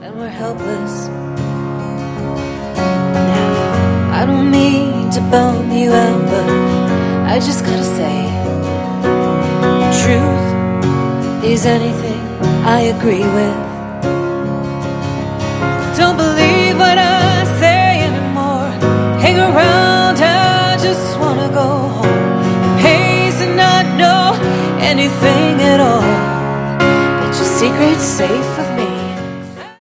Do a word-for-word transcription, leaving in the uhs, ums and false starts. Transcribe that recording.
and we're helpless. Now, I don't mean to bum you out, but I just gotta say, truth is anything I agree with. Don't believe what I say anymore. Hang around, I just wanna go home. It pays to not know anything at all. But your secret's safe with me.